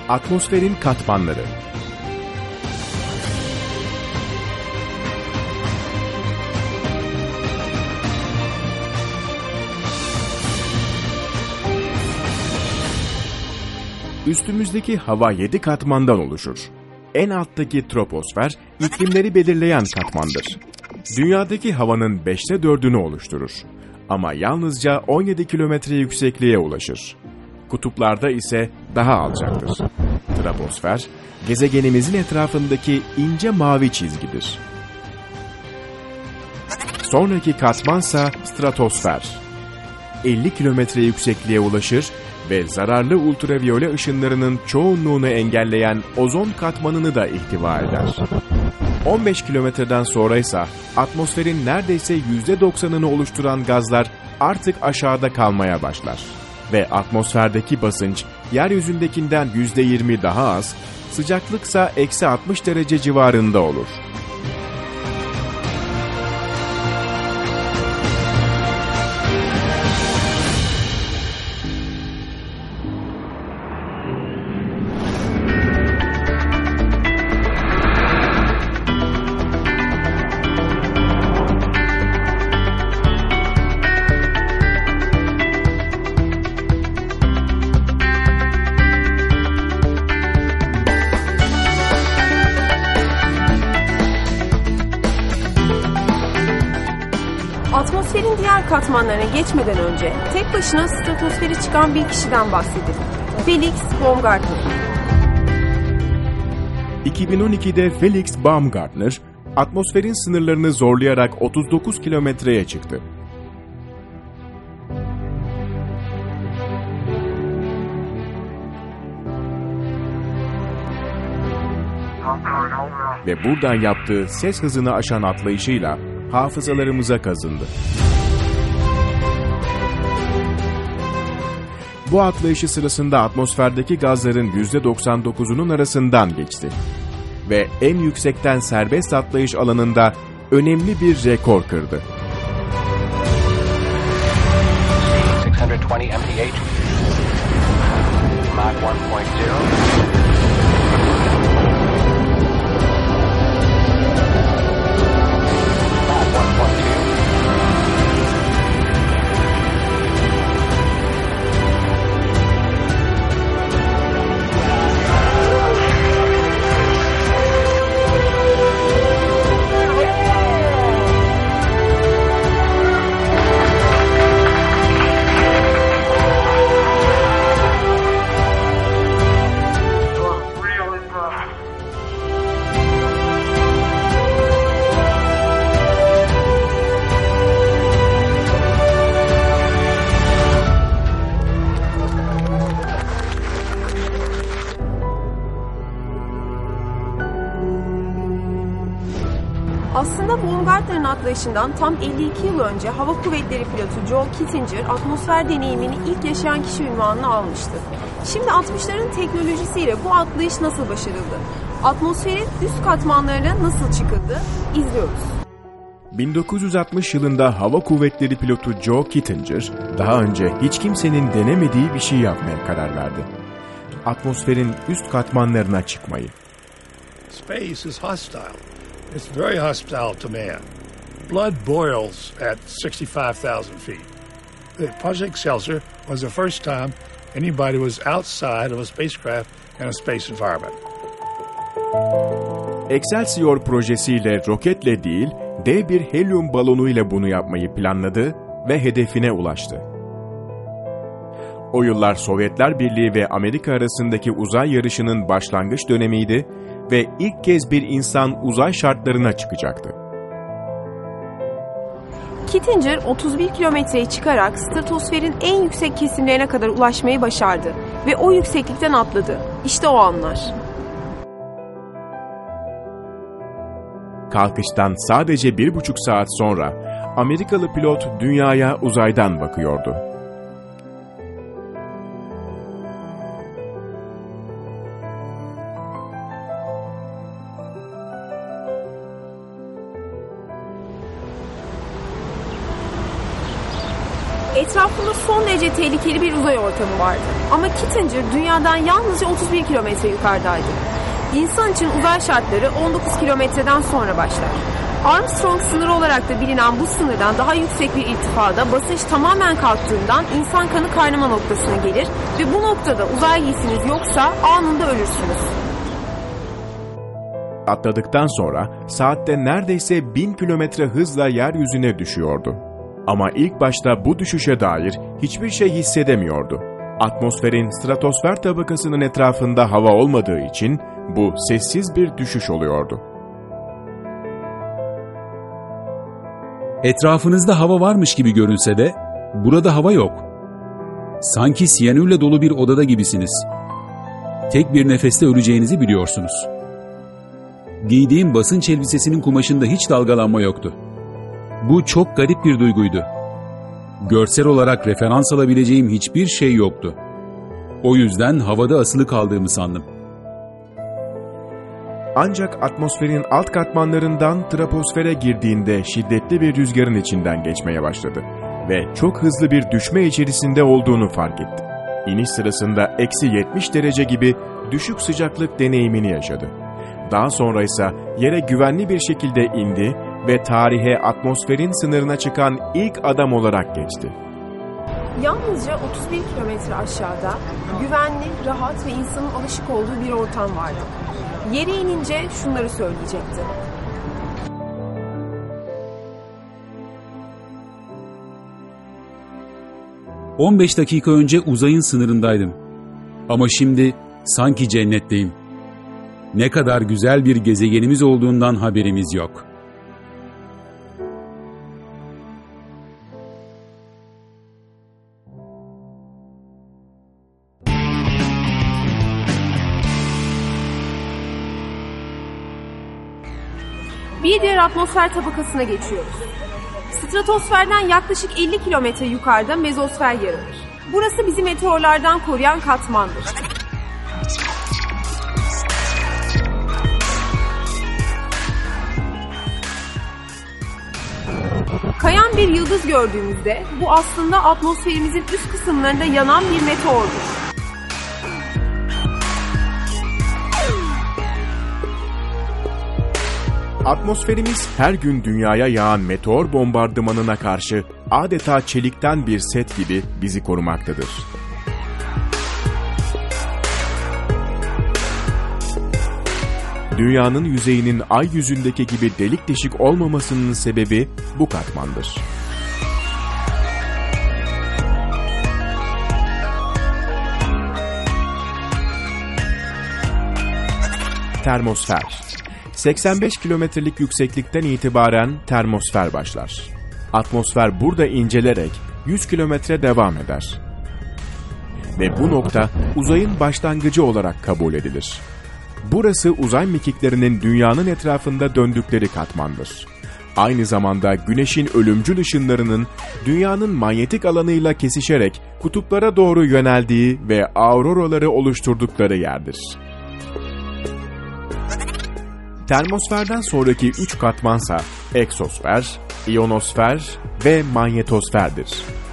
Atmosferin katmanları. Üstümüzdeki hava 7 katmandan oluşur. En alttaki troposfer, iklimleri belirleyen katmandır. Dünyadaki havanın 5'te 4'ünü oluşturur. Ama yalnızca 17 kilometre yüksekliğe ulaşır. Kutuplarda ise daha alçaktır. Troposfer, gezegenimizin etrafındaki ince mavi çizgidir. Sonraki katmansa stratosfer. 50 kilometre yüksekliğe ulaşır ve zararlı ultraviyole ışınlarının çoğunluğunu engelleyen ozon katmanını da ihtiva eder. 15 kilometreden sonra ise atmosferin neredeyse %90'ını oluşturan gazlar artık aşağıda kalmaya başlar. Ve atmosferdeki basınç yeryüzündekinden %20 daha az, sıcaklıksa -60 derece civarında olur. Atmosferin diğer katmanlarına geçmeden önce tek başına stratosfere çıkan bir kişiden bahsedelim. Felix Baumgartner. 2012'de Felix Baumgartner, atmosferin sınırlarını zorlayarak 39 kilometreye çıktı. Ve buradan yaptığı ses hızını aşan atlayışıyla hafızalarımıza kazındı. Bu atlayışı sırasında atmosferdeki gazların %99'unun arasından geçti. Ve en yüksekten serbest atlayış alanında önemli bir rekor kırdı. 620 mph, Mach 1.0. Aslında Baumgartner'ın atlayışından tam 52 yıl önce Hava Kuvvetleri pilotu Joe Kittinger atmosfer deneyimini ilk yaşayan kişi unvanını almıştı. Şimdi 60'ların teknolojisiyle bu atlayış nasıl başarıldı? Atmosferin üst katmanlarına nasıl çıkıldı? İzliyoruz. 1960 yılında Hava Kuvvetleri pilotu Joe Kittinger, daha önce hiç kimsenin denemediği bir şey yapmaya karar verdi. Atmosferin üst katmanlarına çıkmayı. Space is hostile. It's very hostile to man. Blood boils at 65,000 feet. Project Excelsior was the first time anybody was outside of a spacecraft in a space environment. Excelsior projesiyle roketle değil, dev bir helyum balonuyla bunu yapmayı planladı ve hedefine ulaştı. O yıllar Sovyetler Birliği ve Amerika arasındaki uzay yarışının başlangıç dönemiydi ve ilk kez bir insan uzay şartlarına çıkacaktı. Kittinger 31 kilometreye çıkarak stratosferin en yüksek kesimlerine kadar ulaşmayı başardı ve o yükseklikten atladı. İşte o anlar. Kalkıştan sadece 1,5 saat sonra Amerikalı pilot dünyaya uzaydan bakıyordu. Etrafında son derece tehlikeli bir uzay ortamı vardı. Ama Kittinger dünyadan yalnızca 31 kilometre yukarıdaydı. İnsan için uzay şartları 19 kilometreden sonra başlar. Armstrong sınırı olarak da bilinen bu sınırdan daha yüksek bir irtifada basınç tamamen kalktığından insan kanı kaynama noktasına gelir ve bu noktada uzay giysiniz yoksa anında ölürsünüz. Atladıktan sonra saatte neredeyse 1000 kilometre hızla yeryüzüne düşüyordu. Ama ilk başta bu düşüşe dair hiçbir şey hissedemiyordu. Atmosferin stratosfer tabakasının etrafında hava olmadığı için bu sessiz bir düşüş oluyordu. Etrafınızda hava varmış gibi görünse de burada hava yok. Sanki siyanürle dolu bir odada gibisiniz. Tek bir nefeste öleceğinizi biliyorsunuz. Giydiğim basınç elbisesinin kumaşında hiç dalgalanma yoktu. Bu çok garip bir duyguydu. Görsel olarak referans alabileceğim hiçbir şey yoktu. O yüzden havada asılı kaldığımı sandım. Ancak atmosferin alt katmanlarından troposfere girdiğinde şiddetli bir rüzgarın içinden geçmeye başladı ve çok hızlı bir düşme içerisinde olduğunu fark etti. İniş sırasında -70 derece gibi düşük sıcaklık deneyimini yaşadı. Daha sonra ise yere güvenli bir şekilde indi ve tarihe atmosferin sınırına çıkan ilk adam olarak geçti. Yalnızca 31 kilometre aşağıda güvenli, rahat ve insanın alışık olduğu bir ortam vardı. Yere inince şunları söyleyecekti. "15 dakika önce uzayın sınırındaydım. Ama şimdi sanki cennetteyim. Ne kadar güzel bir gezegenimiz olduğundan haberimiz yok." Bir diğer atmosfer tabakasına geçiyoruz. Stratosferden yaklaşık 50 kilometre yukarıda mezosfer yer alır. Burası bizi meteorlardan koruyan katmandır. Kayan bir yıldız gördüğümüzde bu aslında atmosferimizin üst kısımlarında yanan bir meteordur. Atmosferimiz her gün dünyaya yağan meteor bombardımanına karşı adeta çelikten bir set gibi bizi korumaktadır. Dünyanın yüzeyinin ay yüzündeki gibi delik deşik olmamasının sebebi bu katmandır. Termosfer. 85 kilometrelik yükseklikten itibaren termosfer başlar. Atmosfer burada incelerek 100 kilometre devam eder. Ve bu nokta uzayın başlangıcı olarak kabul edilir. Burası uzay mekiklerinin dünyanın etrafında döndükleri katmandır. Aynı zamanda güneşin ölümcül ışınlarının dünyanın manyetik alanıyla kesişerek kutuplara doğru yöneldiği ve auroraları oluşturdukları yerdir. Termosferden sonraki 3 katmansa eksosfer, iyonosfer ve manyetosferdir.